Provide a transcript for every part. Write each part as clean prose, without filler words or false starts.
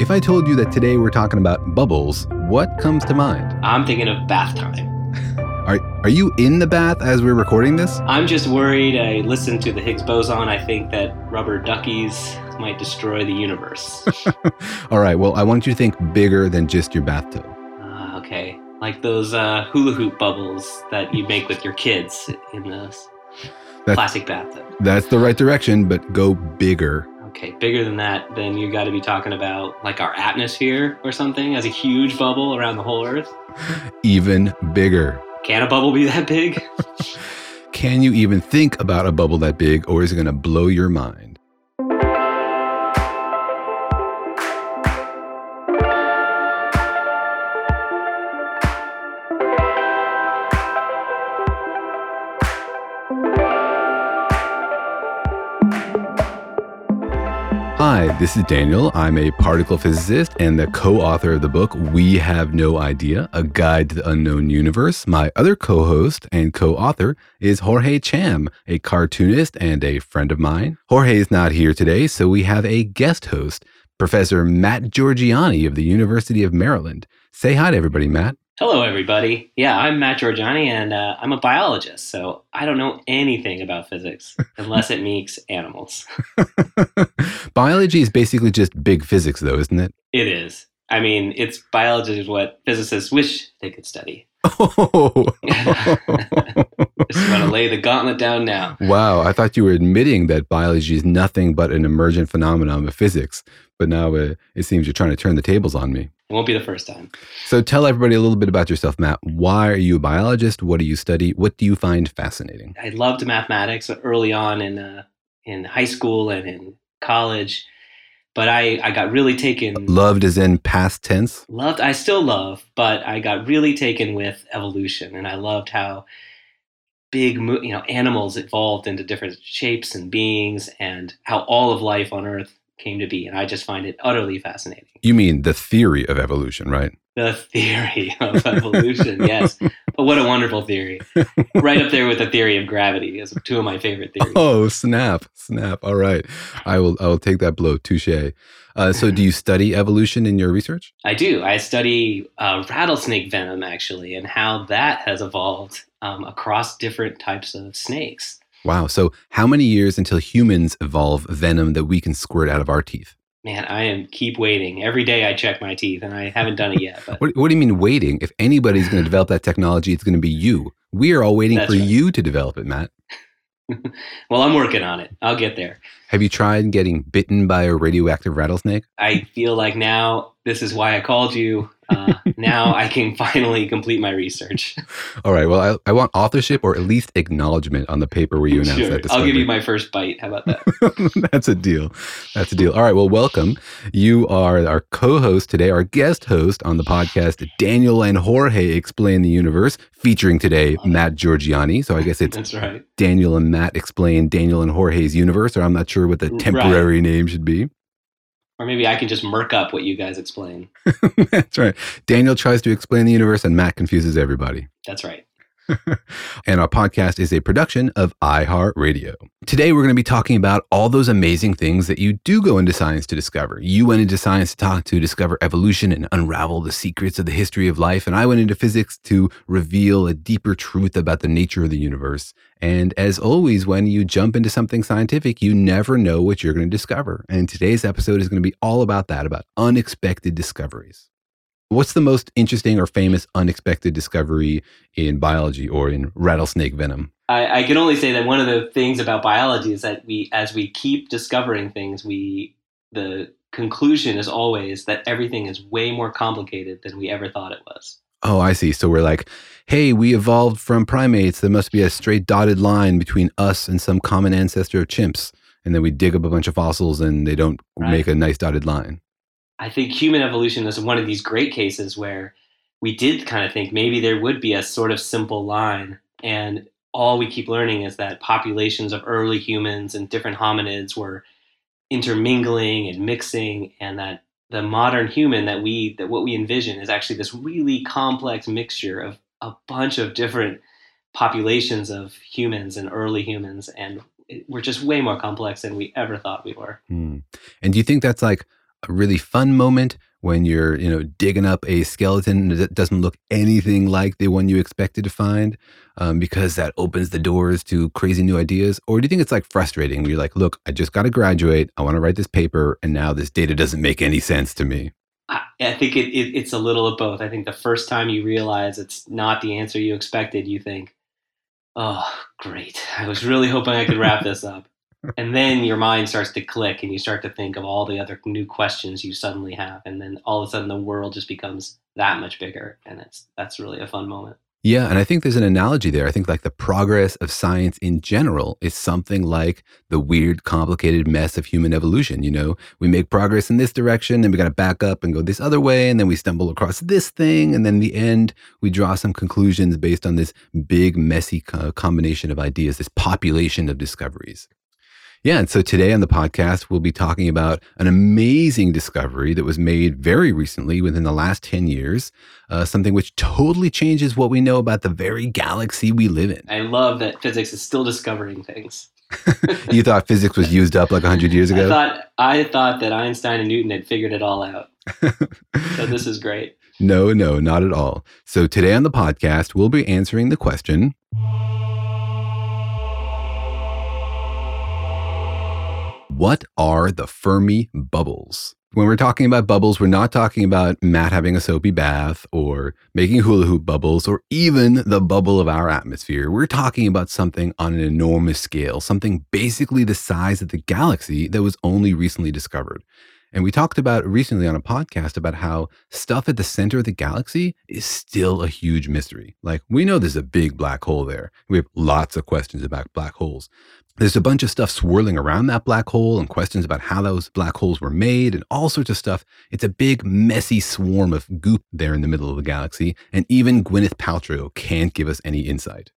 if I told you that today we're talking about bubbles, what comes to mind? I'm thinking of bath time. Are you in the bath as we're recording this? I'm just worried. I listened to the Higgs boson. I think that rubber duckies might destroy the universe. All right, well, I want you to think bigger than just your bathtub. Okay. Like those hula hoop bubbles that you make with your kids in the plastic bathtub. That's the right direction, but go bigger. Okay, bigger than that, then you got to be talking about like our atmosphere or something as a huge bubble around the whole Earth. Even bigger. Can a bubble be that big? Can you even think about a bubble that big, or is it going to blow your mind? Hi, this is Daniel. I'm a particle physicist and the co-author of the book, We Have No Idea, A Guide to the Unknown Universe. My other co-host and co-author is Jorge Cham, a cartoonist and a friend of mine. Jorge is not here today, so we have a guest host, Professor Matt Giorgiani of the University of Maryland. Say hi to everybody, Matt. Hello, everybody. Yeah, I'm Matt Giorgiani, and I'm a biologist, so I don't know anything about physics unless it meets animals. Biology is basically just big physics, though, isn't it? It is. I mean, biology is what physicists wish they could study. Oh. Just want to lay the gauntlet down now. Wow, I thought you were admitting that biology is nothing but an emergent phenomenon of physics, but now it seems you're trying to turn the tables on me. It won't be the first time. So tell everybody a little bit about yourself, Matt. Why are you a biologist? What do you study? What do you find fascinating? I loved mathematics early on in high school and in college, but I got really taken. Loved as in past tense? Loved, I still love, but I got really taken with evolution, and I loved how big, animals evolved into different shapes and beings, and how all of life on Earth came to be, and I just find it utterly fascinating. You mean the theory of evolution, right? The theory of evolution, yes. But what a wonderful theory. Right up there with the theory of gravity is two of my favorite theories. Oh, snap. All right. I will take that blow. Touche. So do you study evolution in your research? I do. I study rattlesnake venom, actually, and how that has evolved across different types of snakes. Wow. So how many years until humans evolve venom that we can squirt out of our teeth? Man, keep waiting. Every day I check my teeth, and I haven't done it yet. But What do you mean waiting? If anybody's going to develop that technology, it's going to be you. We are all waiting for you to develop it, Matt. Well, I'm working on it. I'll get there. Have you tried getting bitten by a radioactive rattlesnake? I feel like now this is why I called you. Now I can finally complete my research. All right. Well, I want authorship or at least acknowledgement on the paper where you announced that discovery. I'll give you my first bite. How about that? That's a deal. All right. Well, welcome. You are our co-host today, our guest host on the podcast, Daniel and Jorge Explain the Universe, featuring today Matt Giorgiani. So I guess it's That's right. Daniel and Matt Explain Daniel and Jorge's Universe, or I'm not sure what the temporary name should be. Or maybe I can just murk up what you guys explain. That's right. Daniel tries to explain the universe and Matt confuses everybody. That's right. And our podcast is a production of iHeartRadio. Today, we're going to be talking about all those amazing things that you do go into science to discover. You went into science to discover evolution and unravel the secrets of the history of life. And I went into physics to reveal a deeper truth about the nature of the universe. And as always, when you jump into something scientific, you never know what you're going to discover. And today's episode is going to be all about that, about unexpected discoveries. What's the most interesting or famous unexpected discovery in biology or in rattlesnake venom? I can only say that one of the things about biology is that as we keep discovering things, the conclusion is always that everything is way more complicated than we ever thought it was. Oh, I see. So we're like, hey, we evolved from primates. There must be a straight dotted line between us and some common ancestor of chimps. And then we dig up a bunch of fossils and they don't make a nice dotted line. I think human evolution is one of these great cases where we did kind of think maybe there would be a sort of simple line. And all we keep learning is that populations of early humans and different hominids were intermingling and mixing, and that the modern human that what we envision is actually this really complex mixture of a bunch of different populations of humans and early humans. And we're just way more complex than we ever thought we were. And do you think that's like a really fun moment when you're, digging up a skeleton that doesn't look anything like the one you expected to find, because that opens the doors to crazy new ideas? Or do you think it's like frustrating where you're like, look, I just got to graduate. I want to write this paper. And now this data doesn't make any sense to me. I think it's a little of both. I think the first time you realize it's not the answer you expected, you think, oh, great. I was really hoping I could wrap this up. And then your mind starts to click and you start to think of all the other new questions you suddenly have. And then all of a sudden the world just becomes that much bigger. And that's really a fun moment. Yeah, and I think there's an analogy there. I think like the progress of science in general is something like the weird, complicated mess of human evolution. We make progress in this direction and we got to back up and go this other way. And then we stumble across this thing. And then in the end, we draw some conclusions based on this big, messy combination of ideas, this population of discoveries. Yeah, and so today on the podcast, we'll be talking about an amazing discovery that was made very recently within the last 10 years, something which totally changes what we know about the very galaxy we live in. I love that physics is still discovering things. You thought physics was used up like 100 years ago? I thought that Einstein and Newton had figured it all out. So this is great. No, not at all. So today on the podcast, we'll be answering the question, what are the Fermi bubbles? When we're talking about bubbles, we're not talking about Matt having a soapy bath or making hula hoop bubbles or even the bubble of our atmosphere. We're talking about something on an enormous scale, something basically the size of the galaxy that was only recently discovered. And we talked about recently on a podcast about how stuff at the center of the galaxy is still a huge mystery. Like, we know there's a big black hole there. We have lots of questions about black holes. There's a bunch of stuff swirling around that black hole and questions about how those black holes were made and all sorts of stuff. It's a big, messy swarm of goop there in the middle of the galaxy. And even Gwyneth Paltrow can't give us any insight.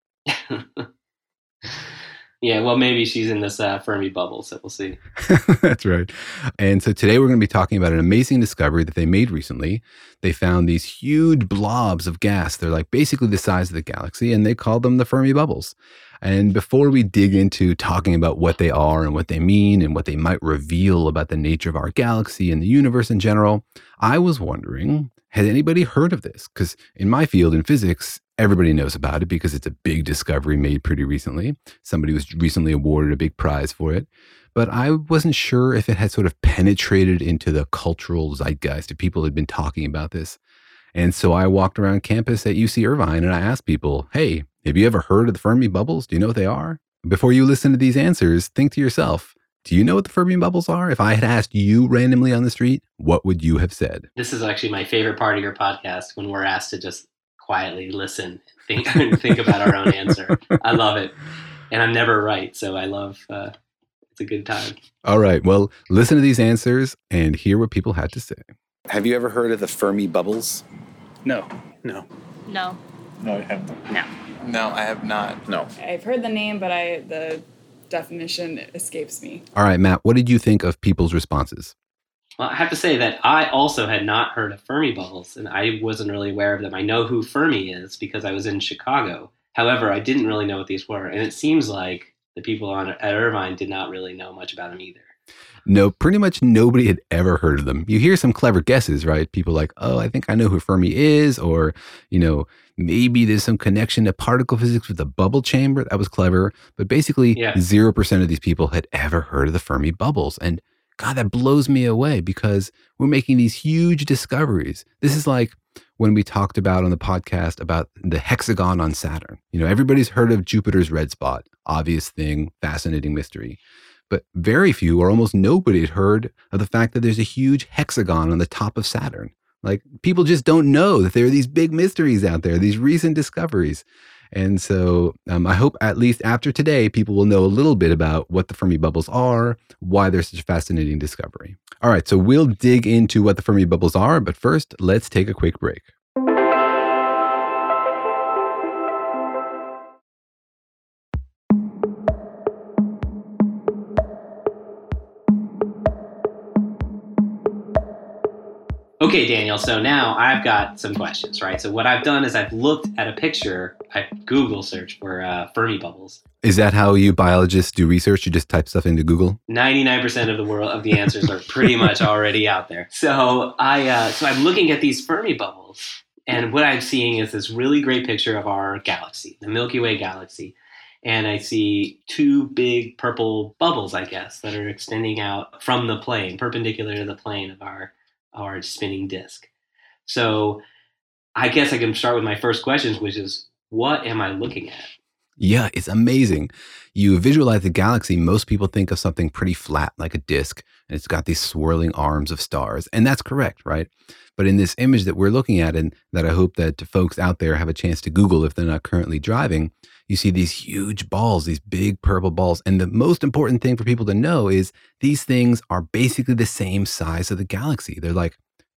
Yeah, well, maybe she's in this Fermi bubble, so we'll see. That's right. And so today we're going to be talking about an amazing discovery that they made recently. They found these huge blobs of gas. They're like basically the size of the galaxy, and they called them the Fermi bubbles. And before we dig into talking about what they are and what they mean and what they might reveal about the nature of our galaxy and the universe in general, I was wondering, had anybody heard of this? Because in my field, in physics, everybody knows about it because it's a big discovery made pretty recently. Somebody was recently awarded a big prize for it. But I wasn't sure if it had sort of penetrated into the cultural zeitgeist, if people had been talking about this. And so I walked around campus at UC Irvine and I asked people, hey, have you ever heard of the Fermi bubbles? Do you know what they are? Before you listen to these answers, think to yourself, do you know what the Fermi bubbles are? If I had asked you randomly on the street, what would you have said? This is actually my favorite part of your podcast, when we're asked to just quietly listen and think about our own answer. I love it. And I'm never right, so I love it's a good time. All right. Well, listen to these answers and hear what people had to say. Have you ever heard of the Fermi bubbles? No. No. No, I haven't. No. No, I have not. No. I've heard the name, but the definition escapes me. All right, Matt, what did you think of people's responses? Well, I have to say that I also had not heard of Fermi bubbles, and I wasn't really aware of them. I know who Fermi is because I was in Chicago. However, I didn't really know what these were, and it seems like the people at Irvine did not really know much about them either. No, pretty much nobody had ever heard of them. You hear some clever guesses, right? People like, oh, I think I know who Fermi is, or, maybe there's some connection to particle physics with the bubble chamber. That was clever. But basically, 0% of these people had ever heard of the Fermi bubbles. And God, that blows me away because we're making these huge discoveries. This is like when we talked about on the podcast about the hexagon on Saturn. Everybody's heard of Jupiter's red spot. Obvious thing, fascinating mystery. But very few or almost nobody had heard of the fact that there's a huge hexagon on the top of Saturn. Like, people just don't know that there are these big mysteries out there, these recent discoveries. And so I hope at least after today, people will know a little bit about what the Fermi bubbles are, why they're such a fascinating discovery. All right, so we'll dig into what the Fermi bubbles are, but first, let's take a quick break. Okay, Daniel, so now I've got some questions, right? So what I've done is I've looked at a picture, I Google search for Fermi bubbles. Is that how you biologists do research? You just type stuff into Google? 99% of the answers are pretty much already out there. So I'm looking at these Fermi bubbles, and what I'm seeing is this really great picture of our galaxy, the Milky Way galaxy. And I see two big purple bubbles, I guess, that are extending out from the plane, perpendicular to the plane of our spinning disk. So I guess I can start with my first questions, which is, what am I looking at? Yeah, it's amazing. You visualize the galaxy, most people think of something pretty flat, like a disk, and it's got these swirling arms of stars. And that's correct, right? But in this image that we're looking at, and that I hope that folks out there have a chance to Google if they're not currently driving, you see these huge balls, these big purple balls. And the most important thing for people to know is these things are basically the same size of the galaxy. They're like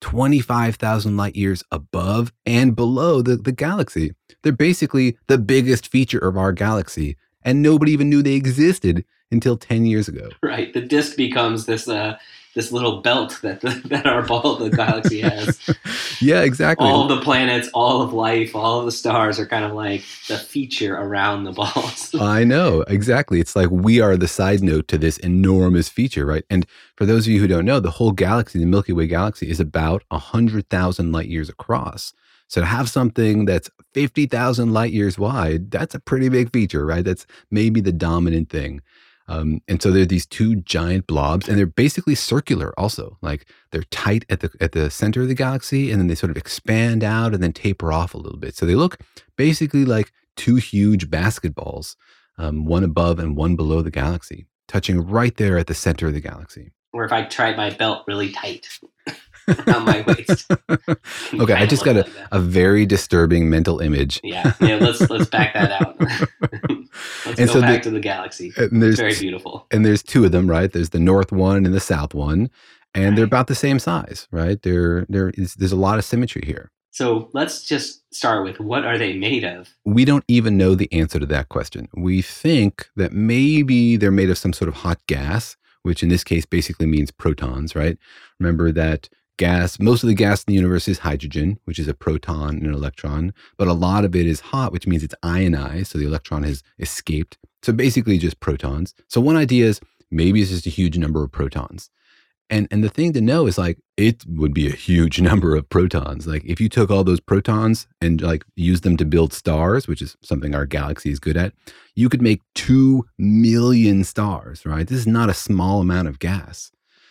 25,000 light years above and below the galaxy. They're basically the biggest feature of our galaxy, and nobody even knew they existed until 10 years ago. Right. The disk becomes this little belt that the galaxy has. Yeah, exactly. All of the planets, all of life, all of the stars are kind of like the feature around the balls. I know, exactly. It's like we are the side note to this enormous feature, right? And for those of you who don't know, the whole galaxy, the Milky Way galaxy, is about 100,000 light years across. So to have something that's 50,000 light years wide, that's a pretty big feature, right? That's maybe the dominant thing. And so there are these two giant blobs, and they're basically circular also. Like they're tight at the center of the galaxy, and then they sort of expand out and then taper off a little bit. So they look basically like two huge basketballs, one above and one below the galaxy, touching right there at the center of the galaxy. Or if I tried my belt really tight around my waist. Okay, I just got a very disturbing mental image. Yeah, let's back that out. Let's go back to the galaxy. It's very beautiful. And there's two of them, right? There's the north one and the south one, and they're about the same size, right? There's a lot of symmetry here. So let's just start with, what are they made of? We don't even know the answer to that question. We think that maybe they're made of some sort of hot gas, which in this case basically means protons, right? Remember that gas, most of the gas in the universe is hydrogen, which is a proton and an electron, but a lot of it is hot, which means it's ionized, so the electron has escaped. So basically just protons. So one idea is maybe it's just a huge number of protons. And the thing to know is, like, it would be a huge number of protons. Like if you took all those protons and like used them to build stars, which is something our galaxy is good at, you could make 2 million stars, right? This is not a small amount of gas.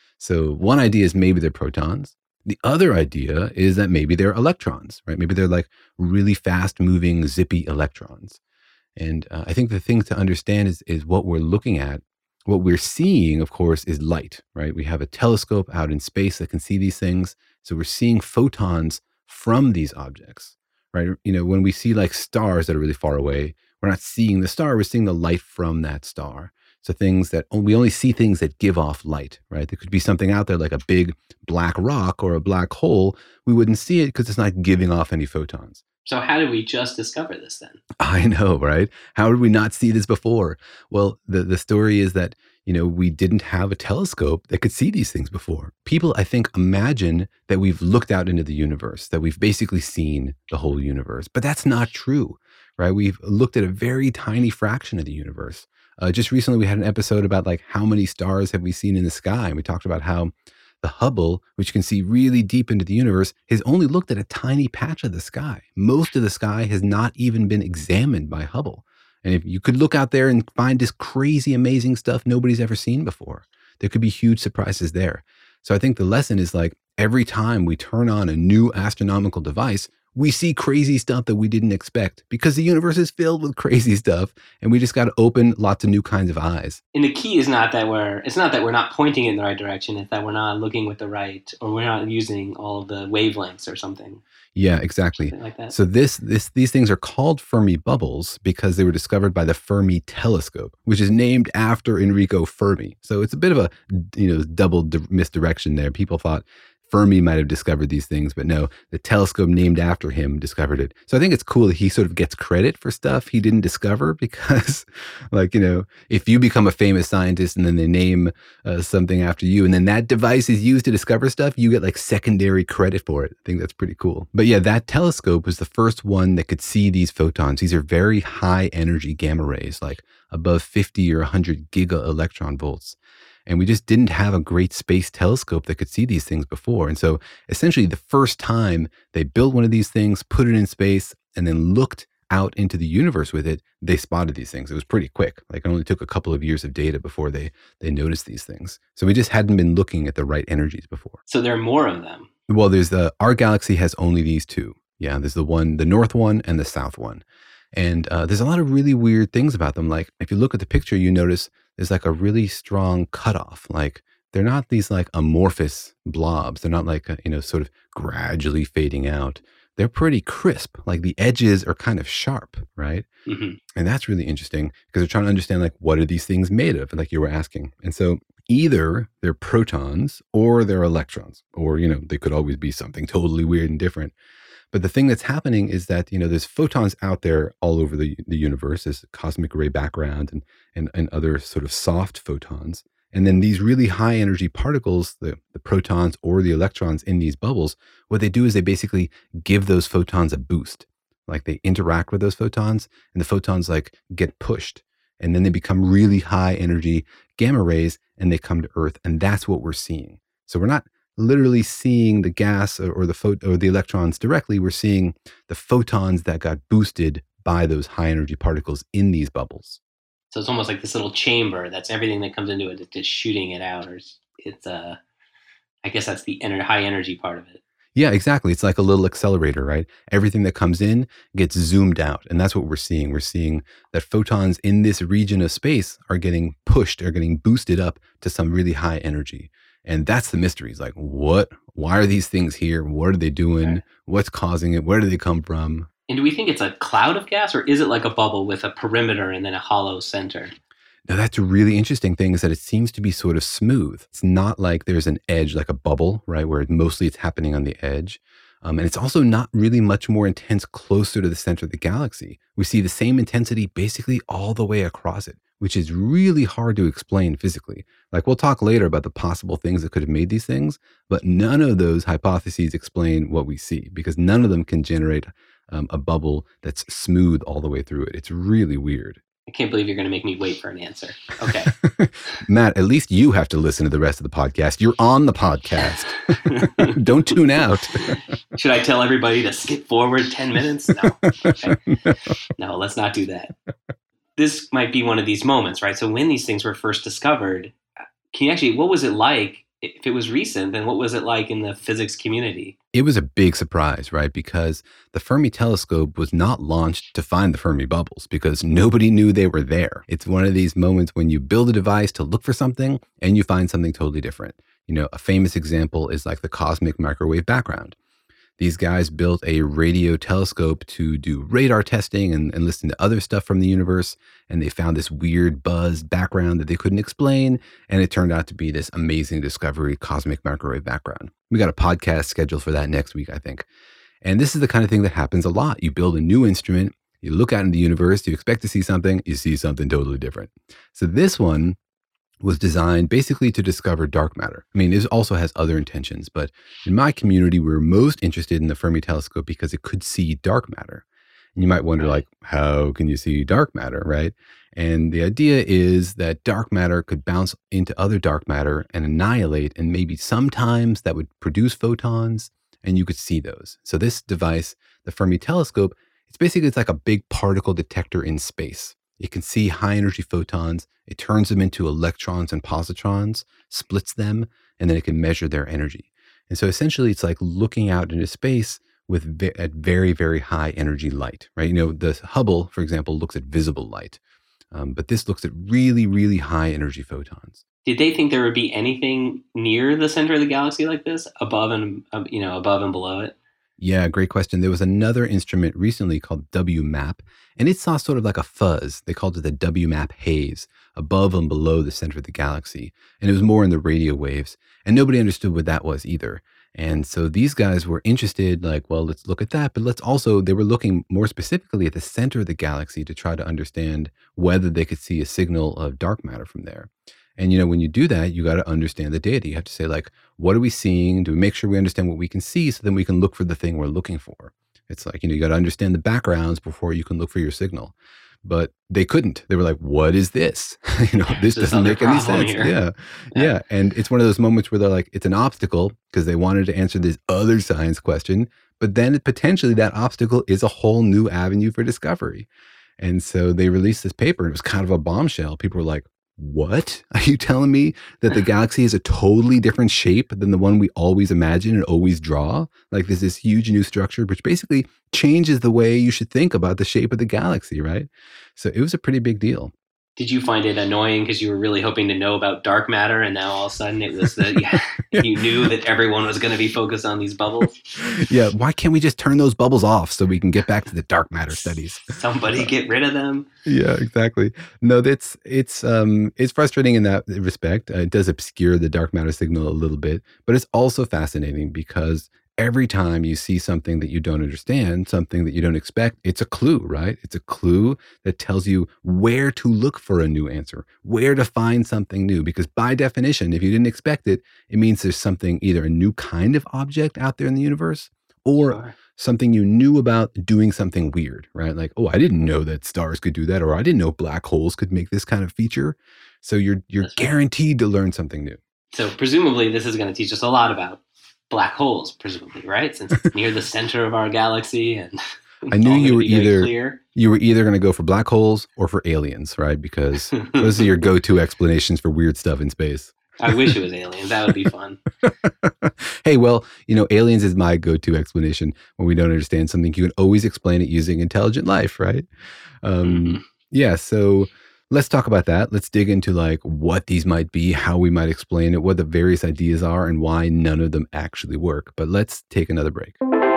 So one idea is maybe they're protons. The other idea is that maybe they're electrons, right? Maybe they're like really fast moving, zippy electrons. And I think the thing to understand is what we're looking at. What we're seeing, of course, is light, right? We have a telescope out in space that can see these things. So we're seeing photons from these objects, right? You know, when we see like stars that are really far away, we're not seeing the star, we're seeing the light from that star. So things that we only see things that give off light, right? There could be something out there like a big black rock or a black hole. We wouldn't see it because it's not giving off any photons. So how did we just discover this then? I know, right? How did we not see this before? Well, the story is that, you know, we didn't have a telescope that could see these things before. People, I think, imagine that we've looked out into the universe, that we've basically seen the whole universe. But that's not true, right? We've looked at a very tiny fraction of the universe. Just recently, we had an episode about like how many stars have we seen in the sky? And we talked about how the Hubble, which can see really deep into the universe, has only looked at a tiny patch of the sky. Most of the sky has not even been examined by Hubble. And if you could look out there and find this crazy, amazing stuff nobody's ever seen before, there could be huge surprises there. So I think the lesson is like every time we turn on a new astronomical device, we see crazy stuff that we didn't expect because the universe is filled with crazy stuff, and we just got to open lots of new kinds of eyes. And the key is not that we're not pointing in the right direction. It's that we're not looking with the right, or we're not using all of the wavelengths or something. Yeah, exactly. Something like that. So these things are called Fermi bubbles because they were discovered by the Fermi telescope, which is named after Enrico Fermi. So it's a bit of a double misdirection there. People thought Fermi might have discovered these things, but no, the telescope named after him discovered it. So I think it's cool that he sort of gets credit for stuff he didn't discover because, like, if you become a famous scientist and then they name something after you, and then that device is used to discover stuff, you get like secondary credit for it. I think that's pretty cool. But yeah, that telescope was the first one that could see these photons. These are very high energy gamma rays, like above 50 or 100 giga electron volts. And we just didn't have a great space telescope that could see these things before. And so essentially the first time they built one of these things, put it in space, and then looked out into the universe with it, they spotted these things. It was pretty quick. Like it only took a couple of years of data before they noticed these things. So we just hadn't been looking at the right energies before. So there are more of them. Well, our galaxy has only these two. Yeah, there's the north one and the south one. And there's a lot of really weird things about them. Like if you look at the picture, you notice there's like a really strong cutoff. Like they're not these like amorphous blobs. They're not like, sort of gradually fading out. They're pretty crisp. Like the edges are kind of sharp, right? Mm-hmm. And that's really interesting because they're trying to understand like, what are these things made of? Like you were asking. And so either they're protons or they're electrons, or, they could always be something totally weird and different. But the thing that's happening is that, there's photons out there all over the universe, there's cosmic ray background and other sort of soft photons. And then these really high energy particles, the protons or the electrons in these bubbles, what they do is they basically give those photons a boost. Like they interact with those photons and the photons like get pushed. And then they become really high energy gamma rays and they come to Earth. And that's what we're seeing. So we're not literally seeing the gas or the electrons directly. We're seeing the photons that got boosted by those high energy particles in these bubbles. So it's almost like this little chamber that's everything that comes into it. It's just shooting it out, or it's I guess that's the high energy part of it. Yeah, exactly. It's like a little accelerator, right? Everything that comes in gets zoomed out. And that's what we're seeing. We're seeing that photons in this region of space are getting pushed, are getting boosted up to some really high energy. And that's the mystery. It's like, what? Why are these things here? What are they doing? Okay. What's causing it? Where do they come from? And do we think it's a cloud of gas, or is it like a bubble with a perimeter and then a hollow center? Now, that's a really interesting thing, is that it seems to be sort of smooth. It's not like there's an edge, like a bubble, right, where mostly it's happening on the edge. And it's also not really much more intense closer to the center of the galaxy. We see the same intensity basically all the way across it, which is really hard to explain physically. Like we'll talk later about the possible things that could have made these things, but none of those hypotheses explain what we see because none of them can generate a bubble that's smooth all the way through it. It's really weird. I can't believe you're going to make me wait for an answer. Okay. Matt, at least you have to listen to the rest of the podcast. You're on the podcast. Don't tune out. Should I tell everybody to skip forward 10 minutes? No. Okay. No, let's not do that. This might be one of these moments, right? So when these things were first discovered, what was it like? If it was recent, then what was it like in the physics community? It was a big surprise, right? Because the Fermi telescope was not launched to find the Fermi bubbles because nobody knew they were there. It's one of these moments when you build a device to look for something and you find something totally different. A famous example is like the cosmic microwave background. These guys built a radio telescope to do radar testing and listen to other stuff from the universe. And they found this weird buzz background that they couldn't explain. And it turned out to be this amazing discovery, cosmic microwave background. We got a podcast scheduled for that next week, I think. And this is the kind of thing that happens a lot. You build a new instrument, you look out in the universe, you expect to see something, you see something totally different. So this one was designed basically to discover dark matter. I mean, it also has other intentions, but in my community, we were most interested in the Fermi telescope because it could see dark matter. And you might wonder, like, how can you see dark matter, right? And the idea is that dark matter could bounce into other dark matter and annihilate, and maybe sometimes that would produce photons, and you could see those. So this device, the Fermi telescope, it's like a big particle detector in space. It can see high energy photons, it turns them into electrons and positrons, splits them, and then it can measure their energy. And so essentially it's like looking out into space at very, very high energy light, right? The Hubble, for example, looks at visible light, but this looks at really, really high energy photons. Did they think there would be anything near the center of the galaxy like this, above and below it? Yeah, great question. There was another instrument recently called WMAP, and it saw sort of like a fuzz. They called it the WMAP haze, above and below the center of the galaxy. And it was more in the radio waves. And nobody understood what that was either. And so these guys were interested, like, well, let's look at that. But they were looking more specifically at the center of the galaxy to try to understand whether they could see a signal of dark matter from there. And, when you do that, you got to understand the data. You have to say, like, what are we seeing? Do we make sure we understand what we can see so then we can look for the thing we're looking for? It's like, you got to understand the backgrounds before you can look for your signal. But they couldn't. They were like, what is this? This doesn't make any sense. Yeah. And it's one of those moments where they're like, it's an obstacle because they wanted to answer this other science question. But then potentially that obstacle is a whole new avenue for discovery. And so they released this paper. And it was kind of a bombshell. People were like, what? Are you telling me that the galaxy is a totally different shape than the one we always imagine and always draw? Like there's this huge new structure, which basically changes the way you should think about the shape of the galaxy, right? So it was a pretty big deal. Did you find it annoying because you were really hoping to know about dark matter, and now all of a sudden it was that you knew that everyone was going to be focused on these bubbles? Yeah, why can't we just turn those bubbles off so we can get back to the dark matter studies? Somebody get rid of them. Yeah, exactly. No, it's frustrating in that respect. It does obscure the dark matter signal a little bit, but it's also fascinating because every time you see something that you don't understand, something that you don't expect, it's a clue, right? It's a clue that tells you where to look for a new answer, where to find something new. Because by definition, if you didn't expect it, it means there's something, either a new kind of object out there in the universe or something you knew about doing something weird, right? Like, oh, I didn't know that stars could do that, or I didn't know black holes could make this kind of feature. So you're guaranteed to learn something new. So presumably this is going to teach us a lot about black holes, presumably, right? Since it's near the center of our galaxy, and I knew you were either going to go for black holes or for aliens, right? Because those are your go-to explanations for weird stuff in space. I wish it was aliens. That would be fun. Hey, well, aliens is my go-to explanation when we don't understand something. You can always explain it using intelligent life, right? Yeah. So let's talk about that. Let's dig into like what these might be, how we might explain it, what the various ideas are, and why none of them actually work. But let's take another break.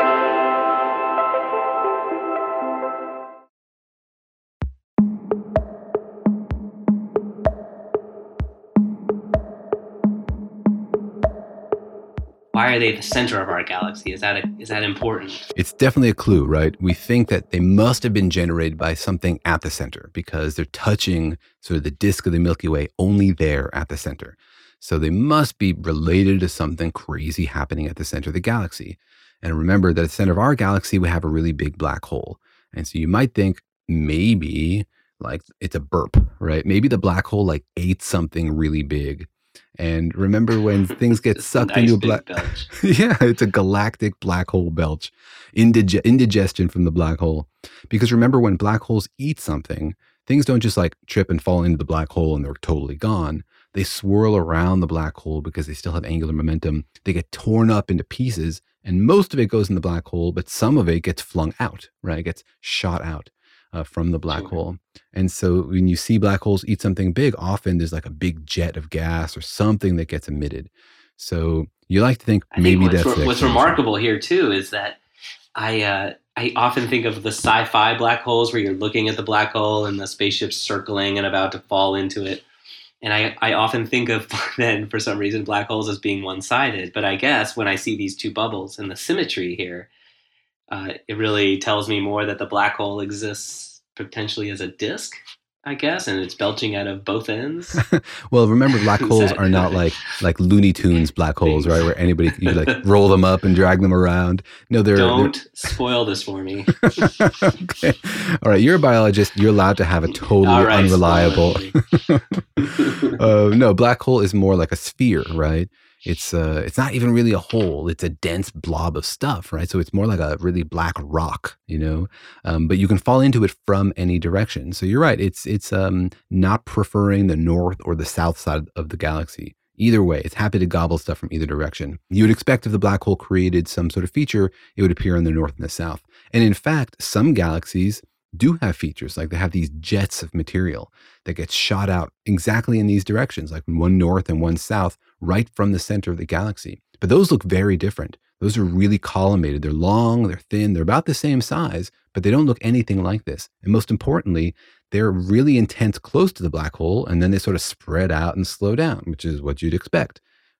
Why are they at the center of our galaxy? Is that important? It's definitely a clue, right? We think that they must have been generated by something at the center because they're touching sort of the disk of the Milky Way only there at the center. So they must be related to something crazy happening at the center of the galaxy. And remember that at the center of our galaxy, we have a really big black hole. And so you might think maybe like it's a burp, right? Maybe the black hole like ate something really big. And remember when things get sucked into a black belch. Yeah, it's a galactic black hole belch, indigestion from the black hole. Because remember, when black holes eat something, things don't just like trip and fall into the black hole and they're totally gone. They swirl around the black hole because they still have angular momentum. They get torn up into pieces, and most of it goes in the black hole, but some of it gets flung out, right? It gets shot out from the black hole. And so when you see black holes eat something big, often there's like a big jet of gas or something that gets emitted. So you like to think maybe that's what's remarkable here too is that I often think of the sci-fi black holes where you're looking at the black hole and the spaceship's circling and about to fall into it. And I often think of then, for some reason, black holes as being one-sided. But I guess when I see these two bubbles and the symmetry here, it really tells me more that the black hole exists potentially as a disk, I guess, and it's belching out of both ends. Well, remember, black holes are not like Looney Tunes black holes, right? Where anybody you like roll them up and drag them around. No, they're spoil this for me. Okay. All right, you're a biologist. You're allowed to have a totally unreliable. No, black hole is more like a sphere, right? It's not even really a hole. It's a dense blob of stuff, right? So it's more like a really black rock, but you can fall into it from any direction. So you're right. It's not preferring the north or the south side of the galaxy. Either way, it's happy to gobble stuff from either direction. You would expect if the black hole created some sort of feature, it would appear in the north and the south. And in fact, some galaxies do have features, like they have these jets of material that get shot out exactly in these directions, like one north and one south, right from the center of the galaxy. But those look very different. Those are really collimated. They're long, they're thin, they're about the same size, but they don't look anything like this. And most importantly, they're really intense close to the black hole, and then they sort of spread out and slow down, which is what you'd expect.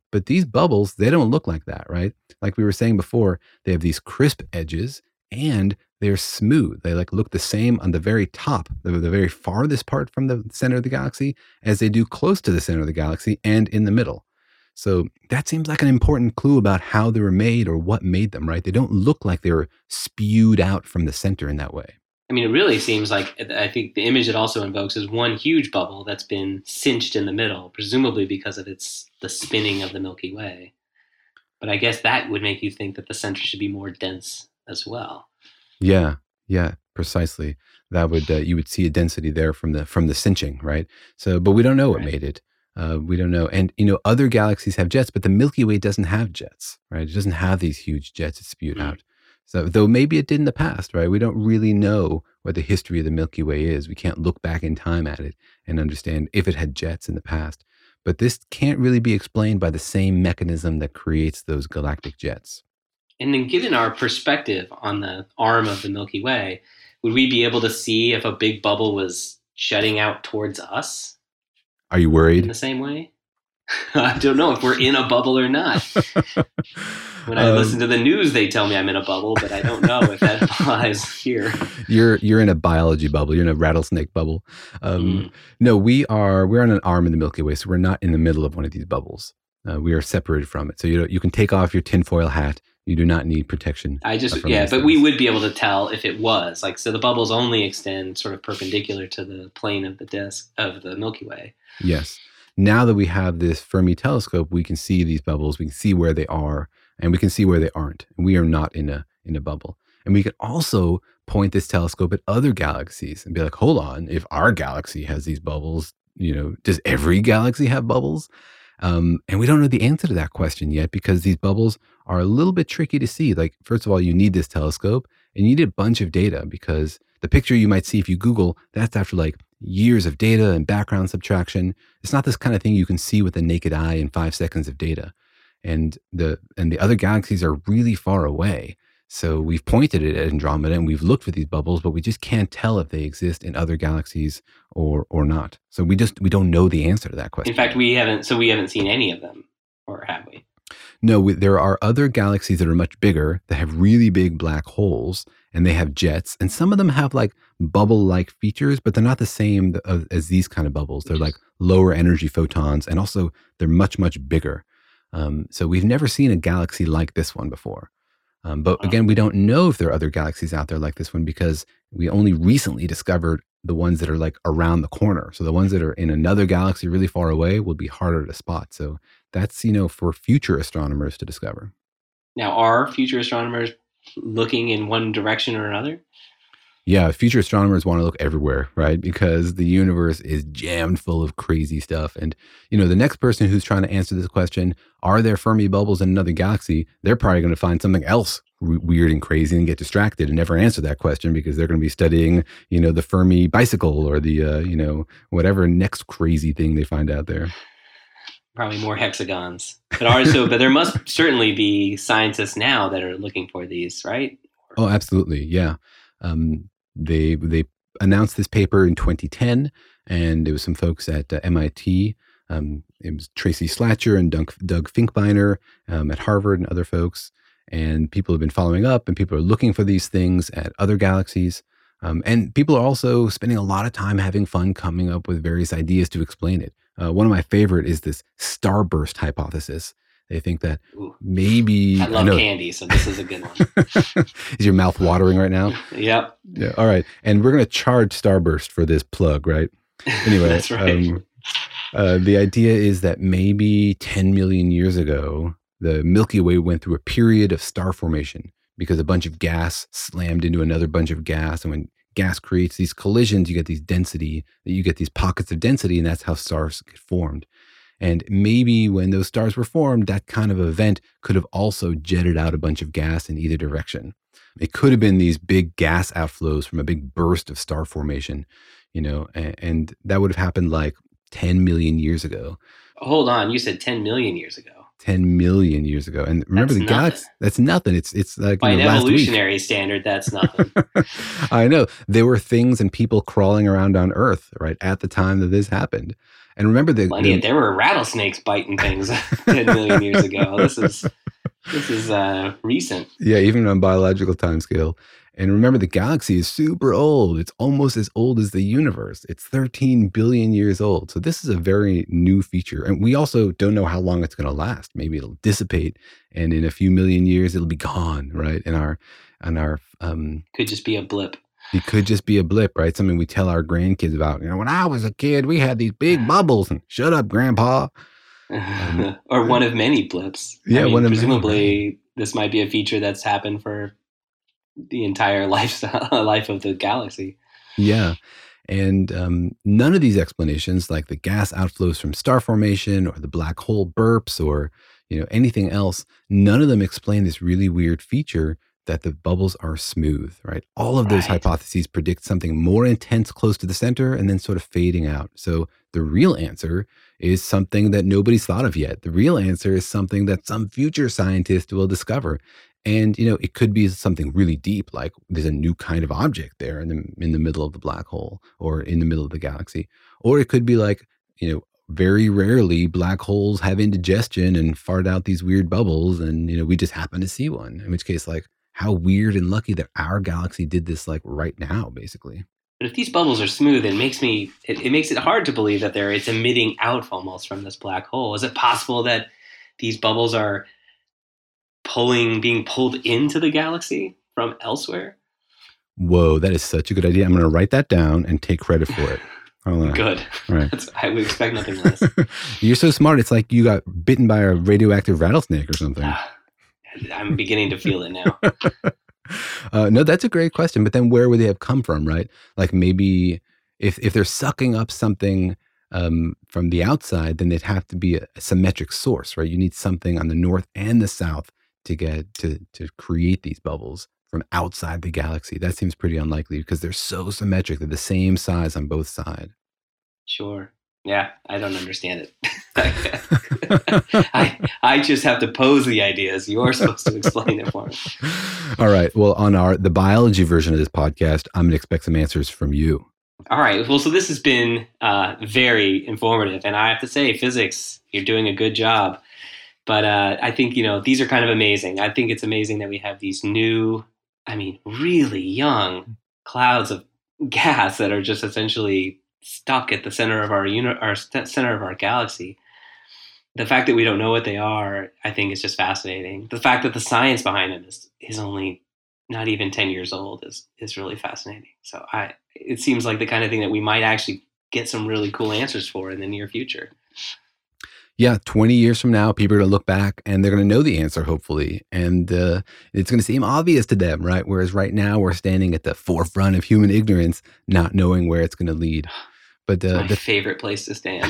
But these bubbles, they don't look like that, right? Like we were saying before, they have these crisp edges and they're smooth. They like look the same on the very top, the very farthest part from the center of the galaxy as they do close to the center of the galaxy and in the middle. So that seems like an important clue about how they were made or what made them, right? They don't look like they were spewed out from the center in that way. I mean, it really seems like, I think the image it also invokes is one huge bubble that's been cinched in the middle, presumably because of the spinning of the Milky Way. But I guess that would make you think that the center should be more dense as well. Yeah, precisely. That would you would see a density there from the cinching, right? So, but we don't know what made it. We don't know. And other galaxies have jets, but the Milky Way doesn't have jets, right? It doesn't have these huge jets that spewed out. So, though maybe it did in the past, right? We don't really know what the history of the Milky Way is. We can't look back in time at it and understand if it had jets in the past. But this can't really be explained by the same mechanism that creates those galactic jets. And then given our perspective on the arm of the Milky Way, would we be able to see if a big bubble was jutting out towards us? Are you worried? In the same way? I don't know if we're in a bubble or not. When I listen to the news, they tell me I'm in a bubble, but I don't know if that applies here. You're in a biology bubble. You're in a rattlesnake bubble. No, we're on an arm in the Milky Way, so we're not in the middle of one of these bubbles. We are separated from it. So you can take off your tinfoil hat. You do not need protection. But we would be able to tell if it was so the bubbles only extend sort of perpendicular to the plane of the disk of the Milky Way. Yes. Now that we have this Fermi telescope, we can see these bubbles. We can see where they are, and we can see where they aren't. And we are not in a bubble. And we can also point this telescope at other galaxies and be like, hold on, if our galaxy has these bubbles, does every galaxy have bubbles? And we don't know the answer to that question yet because these bubbles are a little bit tricky to see. Like, first of all, you need this telescope and you need a bunch of data because the picture you might see if you Google, that's after like years of data and background subtraction. It's not this kind of thing you can see with the naked eye in 5 seconds of data. And the other galaxies are really far away. So we've pointed it at Andromeda and we've looked for these bubbles, but we just can't tell if they exist in other galaxies or not. So we don't know the answer to that question. In fact, we haven't seen any of them, or have we? No, there are other galaxies that are much bigger that have really big black holes and they have jets. And some of them have like bubble-like features, but they're not the same as these kind of bubbles. They're like lower energy photons and also they're much, much bigger. So we've never seen a galaxy like this one before. But again, we don't know if there are other galaxies out there like this one because we only recently discovered the ones that are like around the corner. So the ones that are in another galaxy really far away will be harder to spot. So that's, for future astronomers to discover. Now, are future astronomers looking in one direction or another? Yeah, future astronomers want to look everywhere, right? Because the universe is jammed full of crazy stuff. And, the next person who's trying to answer this question, are there Fermi bubbles in another galaxy? They're probably going to find something else weird and crazy and get distracted and never answer that question because they're going to be studying, the Fermi bicycle or the, whatever next crazy thing they find out there. Probably more hexagons. But there must certainly be scientists now that are looking for these, right? Oh, absolutely. Yeah. They announced this paper in 2010, and it was some folks at MIT. It was Tracy Slatcher and Doug Finkbeiner at Harvard and other folks. And people have been following up, and people are looking for these things at other galaxies. And people are also spending a lot of time having fun coming up with various ideas to explain it. One of my favorite is this starburst hypothesis. They think that maybe... I love candy, so this is a good one. Is your mouth watering right now? Yep. Yeah. All right. And we're going to charge Starburst for this plug, right? Anyway, that's right. The idea is that maybe 10 million years ago, the Milky Way went through a period of star formation because a bunch of gas slammed into another bunch of gas. And when gas creates these collisions, you get these pockets of density, and that's how stars get formed. And maybe when those stars were formed, that kind of event could have also jetted out a bunch of gas in either direction. It could have been these big gas outflows from a big burst of star formation, and that would have happened like 10 million years ago. Hold on, you said 10 million years ago. 10 million years ago. And remember, That's the galaxy, that's nothing. It's like, by an last week. evolutionary standard, that's nothing. I know. There were things and people crawling around on Earth, right, at the time that this happened. And remember, there were rattlesnakes biting things 10 million years ago. This is recent. Yeah, even on biological timescale. And remember, the galaxy is super old. It's almost as old as the universe. It's 13 billion years old. So this is a very new feature. And we also don't know how long it's going to last. Maybe it'll dissipate, and in a few million years, it'll be gone, right? Could just be a blip. It could just be a blip, right? Something we tell our grandkids about. When I was a kid, we had these big bubbles. And shut up, Grandpa. Or one of many blips. Yeah, presumably this might be a feature that's happened for the entire life of the galaxy. Yeah. And none of these explanations, like the gas outflows from star formation or the black hole burps or anything else, none of them explain this really weird feature that the bubbles are smooth, right? All of those hypotheses predict something more intense close to the center and then sort of fading out. So the real answer is something that nobody's thought of yet. The real answer is something that some future scientist will discover. And, it could be something really deep, like there's a new kind of object there in the middle of the black hole or in the middle of the galaxy. Or it could be like, very rarely black holes have indigestion and fart out these weird bubbles. And, we just happen to see one, in which case, like, how weird and lucky that our galaxy did this, like, right now, basically. But if these bubbles are smooth, it makes it hard to believe that it's emitting out almost from this black hole. Is it possible that these bubbles are being pulled into the galaxy from elsewhere? Whoa, that is such a good idea. I'm going to write that down and take credit for it. Good. All right. I would expect nothing less. You're so smart. It's like you got bitten by a radioactive rattlesnake or something. I'm beginning to feel it now. No, that's a great question. But then where would they have come from, right? Like maybe if they're sucking up something from the outside, then they'd have to be a symmetric source, right? You need something on the north and the south to get to create these bubbles from outside the galaxy. That seems pretty unlikely because they're so symmetric. They're the same size on both sides. Sure. Yeah, I don't understand it. I just have to pose the ideas. You're supposed to explain it for me. All right. Well, on the biology version of this podcast, I'm going to expect some answers from you. All right. Well, so this has been very informative. And I have to say, physics, you're doing a good job. But I think, these are kind of amazing. I think it's amazing that we have these new, really young clouds of gas that are just essentially stuck at the center of our center of our galaxy. The fact that we don't know what they are, I think, is just fascinating. The fact that the science behind them is only not even 10 years old is really fascinating. So it seems like the kind of thing that we might actually get some really cool answers for in the near future. Yeah, 20 years from now, people are going to look back and they're going to know the answer, hopefully. And it's going to seem obvious to them, right? Whereas right now, we're standing at the forefront of human ignorance, not knowing where it's going to lead. But my favorite place to stand.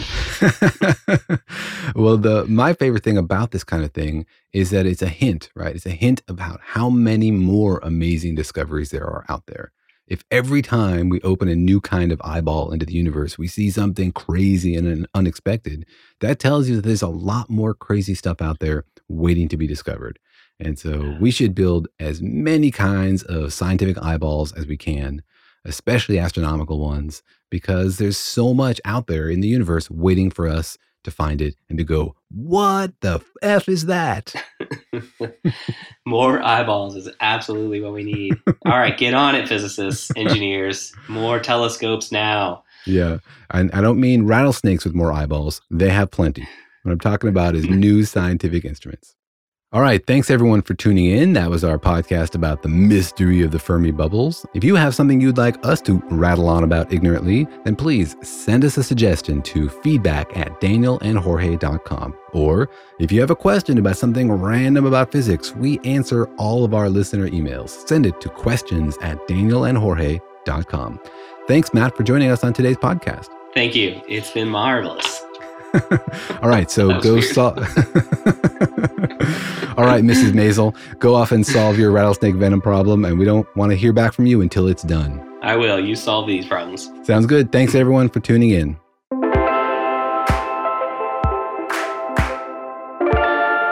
Well, my favorite thing about this kind of thing is that it's a hint, right? It's a hint about how many more amazing discoveries there are out there. If every time we open a new kind of eyeball into the universe, we see something crazy and unexpected, that tells you that there's a lot more crazy stuff out there waiting to be discovered. And so we should build as many kinds of scientific eyeballs as we can, especially astronomical ones, because there's so much out there in the universe waiting for us to find it and to go, what the F is that? More eyeballs is absolutely what we need. All right, get on it, physicists, engineers. More telescopes now. Yeah, I don't mean rattlesnakes with more eyeballs. They have plenty. What I'm talking about is new scientific instruments. All right, thanks everyone for tuning in. That was our podcast about the mystery of the Fermi bubbles. If you have something you'd like us to rattle on about ignorantly, then please send us a suggestion to feedback@danielandjorge.com. Or if you have a question about something random about physics, we answer all of our listener emails. Send it to questions@danielandjorge.com. Thanks, Matt, for joining us on today's podcast. Thank you. It's been marvelous. All right, so go solve. All right, Mrs. Maisel, go off and solve your rattlesnake venom problem, and we don't want to hear back from you until it's done. I will. You solve these problems. Sounds good. Thanks, everyone, for tuning in.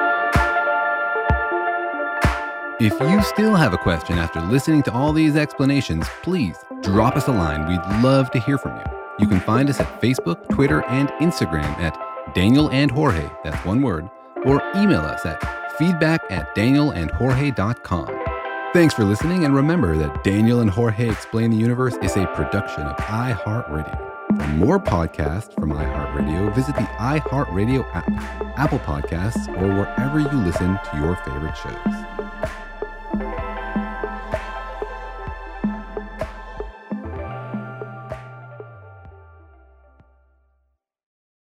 If you still have a question after listening to all these explanations, please drop us a line. We'd love to hear from you. You can find us at Facebook, Twitter, and Instagram at Daniel and Jorge, that's one word, or email us at feedback@danielandjorge.com. Thanks for listening, and remember that Daniel and Jorge Explain the Universe is a production of iHeartRadio. For more podcasts from iHeartRadio, visit the iHeartRadio app, Apple Podcasts, or wherever you listen to your favorite shows.